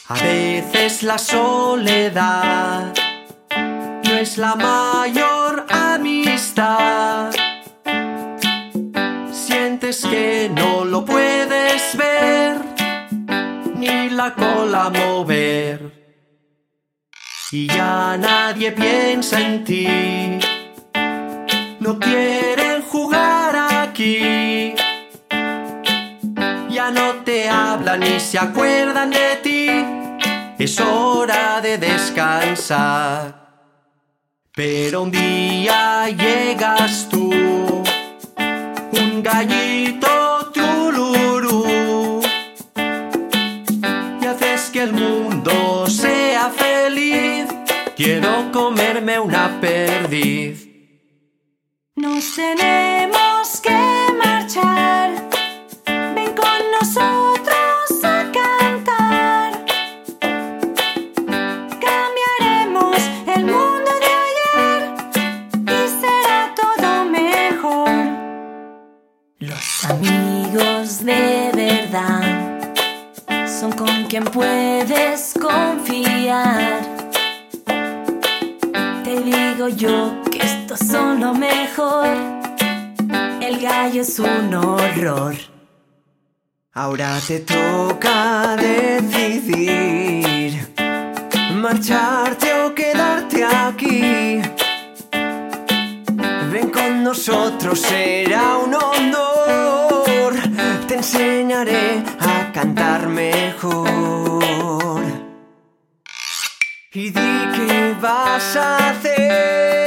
A veces la soledad no es la mayor amistad. Sientes que no lo puedes ver, ni la cola mover. Y ya nadie piensa en ti, no quieren jugar aquí. Ya no te hablan ni se acuerdan de ti, es hora de descansar. Pero un día llegas tú, un gallito tururú, y haces que el mundo sea feliz. Quiero comerme una perdiz. Nos tenemos que marchar, ven con nosotros a cantar. Cambiaremos el mundo de ayer y será todo mejor. Los amigos de verdad son con quien puedes confiar. Te digo yo que estos son lo mejor. El gallo es un horror. Ahora te toca decidir, marcharte o quedarte aquí. Ven con nosotros, será un honor. Te enseñaré a cantar mejor. Y di qué vas a hacer.